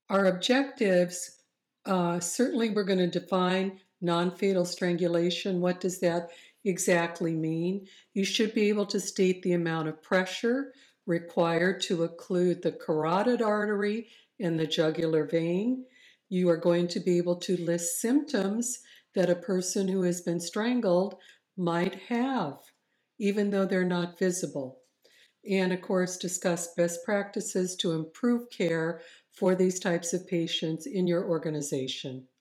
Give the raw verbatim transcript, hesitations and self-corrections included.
Our objectives, uh, certainly we're going to define non-fatal strangulation. What does that exactly mean? You should be able to state the amount of pressure required to occlude the carotid artery and the jugular vein. You are going to be able to list symptoms that a person who has been strangled might have, even though they're not visible. And of course, discuss best practices to improve care for these types of patients in your organization.